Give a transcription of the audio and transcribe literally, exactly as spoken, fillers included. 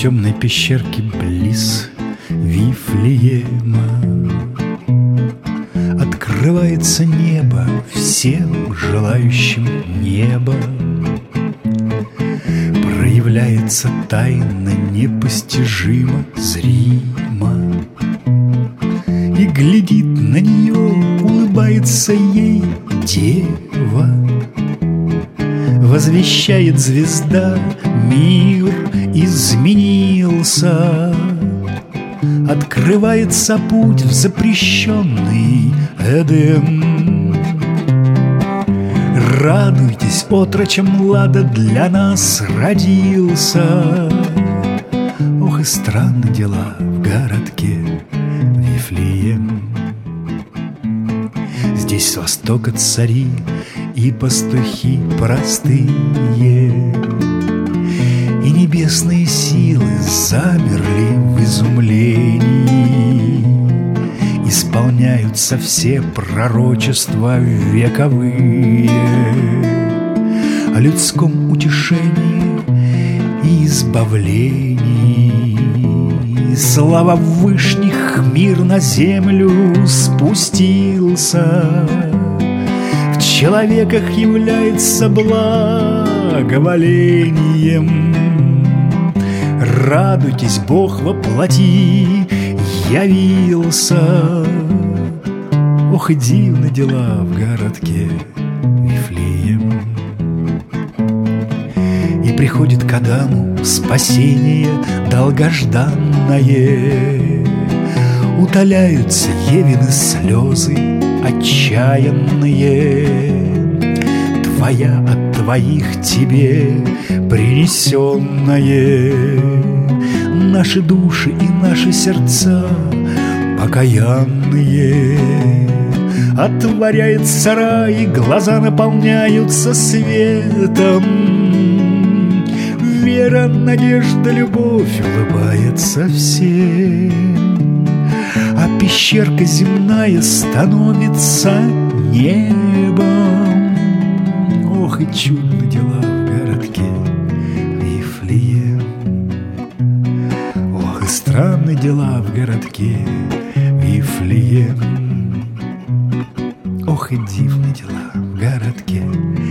темной пещерке близ Вифлеема открывается небо всем желающим неба. Проявляется тайна непостижимо зримо, и глядит на нее, улыбается ей дева. Возвещает звезда: мир изменился. Открывается путь в запрещенный Эдем. Радуйтесь, отрочем Лада для нас родился. Ох, и странны дела в городке Вифлеем. Здесь с востока цари и пастухи простые, и небесные силы замерли в изумлении. Исполняются все пророчества вековые о людском утешении и избавлении. Слава Вышних, мир на землю спустился. В человеках является благоволением. Радуйтесь, Бог воплоти явился. Ох, и дивны дела в городке Вифлеем. И приходит к Адаму спасение долгожданное. Утоляются Евины слезы отчаянные. Твоя от твоих тебе принесенное. Наши души и наши сердца покаянные. Отворяется рай, и глаза наполняются светом. Вера, надежда, любовь улыбается всем. А пещерка земная становится небом. Ох, и чудны дела в городке Вифлеем. Ох, и странны дела в городке Вифлеем. Ох, и дивны дела в городке